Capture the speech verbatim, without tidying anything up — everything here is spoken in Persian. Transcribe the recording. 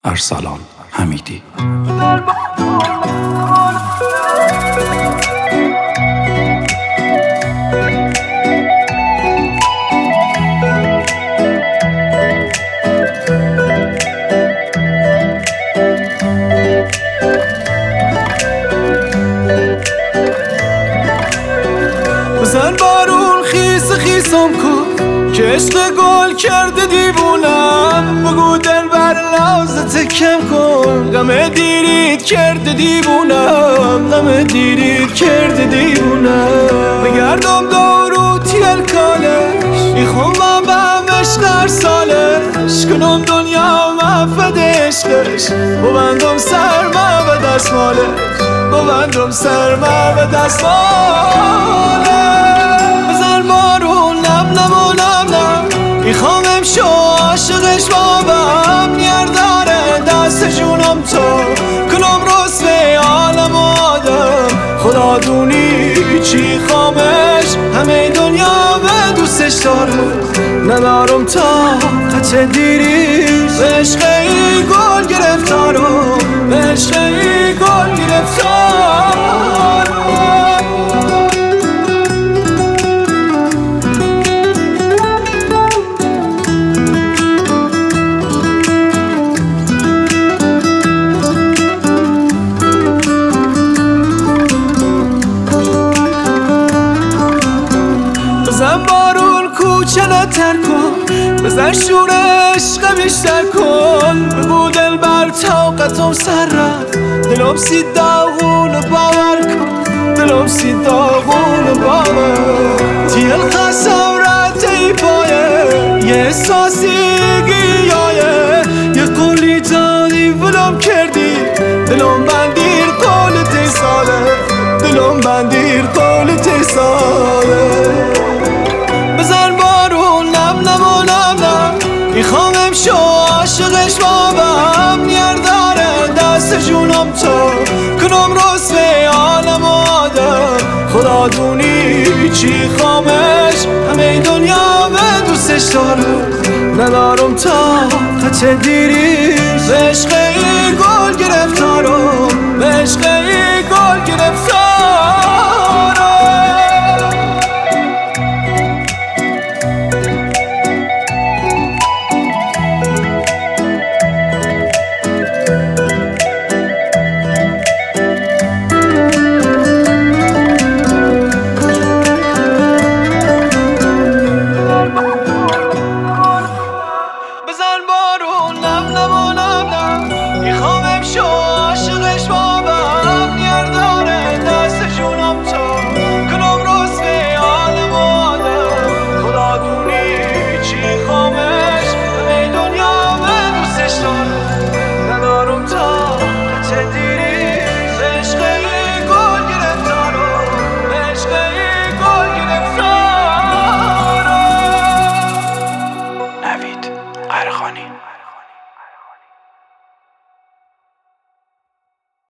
ارسلان حمیدی. بزن بارون خیس خیسم کن که عشق گل کرده دیوونم. بگو دل بر لحظت کم کن، غم دیرید کرده دیوونم، غم دیرید کرده دیوونم. بگردم دورو تیل کالش میخوام به عشق هر سالش کنم دنیا مفد عشقش. ببندم سرما و دستمالش، ببندم سرما و دستمالش. بزن بارون نم نم و نم نم میخوام امشو عاشقش بابم. نیرداره دست جونم تو کنم رسوه عالم آدم. خدا دونی چی خامش همه دنیا به دوستش داره. ندارم طاقت دیریش به عشق ای گل گرفتارم، به عشق ای گل گرفتارم. بزن بارون کوچه نتر کن، بزن شور عشق بیشتر کن. بگو دل بر طاقتم سر رفت، دلم سی داغون باور کن، دلم سی داغون باور. تیل قسم رد ای پایه یه احساسی گیایه، یه قولی دادی ولم کردی دلم بندیر قول تی ساله، دلم بندیر قول تی ساله. بزن بارون نم نم و نم نم میخوام امشو عاشقش بابم. نیرداره دست جونم تو کنم رسوه عالم آدم. خدا دونی چی خامش همه دنیا به دوستش داره. ندارم طاقت دیریش به عشق ای گل گرفتارم، به عشق ای